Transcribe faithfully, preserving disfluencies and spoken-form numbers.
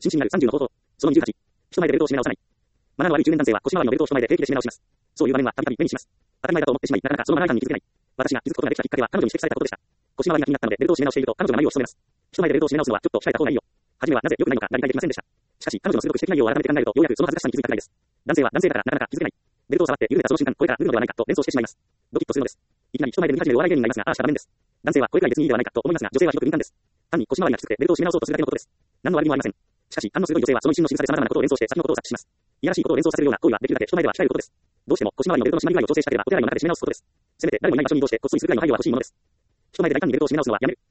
新地にあるさんじゅうの方法。そのにじゅうはち。人前でベルトを締め直さない。マナーの悪い中年男性は腰回りのベルトを人前で平気で締め直します。そういう場面はたびたび目にします。当たり前だと思ってしまい、なかなかそのマナー違反に気づけない。私が気づくことができたきっかけは彼女に指摘されたことでした。腰回りが気になったのでベルトを締め直していると彼女が眉を潜めます。人前でベルトを締め直すのはちょっと控えた方がいいよ。初めはなぜ良くないのか理解できませんでした。しかし彼女の鋭く指摘内容を改めて考えるとようやくその恥ずかしさに気づいたくらいです。男性は男性だからなかなか気づけない。ベルトを触って緩めたその瞬間、声から来るのではないかと連想してしまいます。ドキッとするのです。いきなり人前で脱ぎ始めるお笑い芸人がいますが、ああした場面です。男性は声くらい別にいいではないかと思いますが、女性はひどく敏感です。単に腰回りがきつくてベルトを締め直そうとするだけのことです。何の悪気もありません。しかし、反応鋭い女性はその一瞬の仕草で様々なことを連想して先のことを察知します。いやらしいことを連想させるような行為はできるだけ人前では控えることです。どうしても腰回りのベルトの締まり具合を調整したければお手洗いの中で締め直すことです。せめて誰もいない場所に移動してこっそりするぐらいの配慮は欲しいものです。人前で大胆にベルトを締め直すのはやめる。